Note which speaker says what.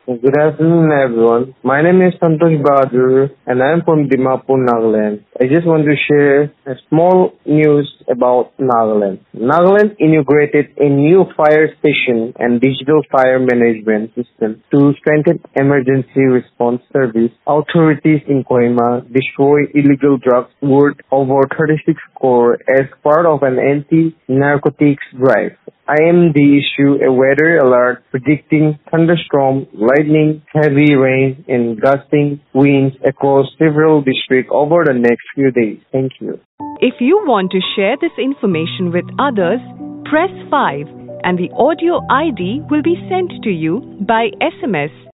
Speaker 1: Good afternoon, everyone. My name is Santosh Bahadur, and I am from Dimapur, Nagaland. I just want to share a small news about Nagaland. Nagaland integrated a new fire station and digital fire management system to strengthen emergency response service. Authorities in Kohima destroy illegal drugs worth over 36 crore as part of an anti-narcotics drive. IMD issued a weather alert predicting thunderstorm, lightning, heavy rain, and gusting winds across several districts over the next few days. Thank you.
Speaker 2: If you want to share this information with others, press 5 and the audio ID will be sent to you by SMS.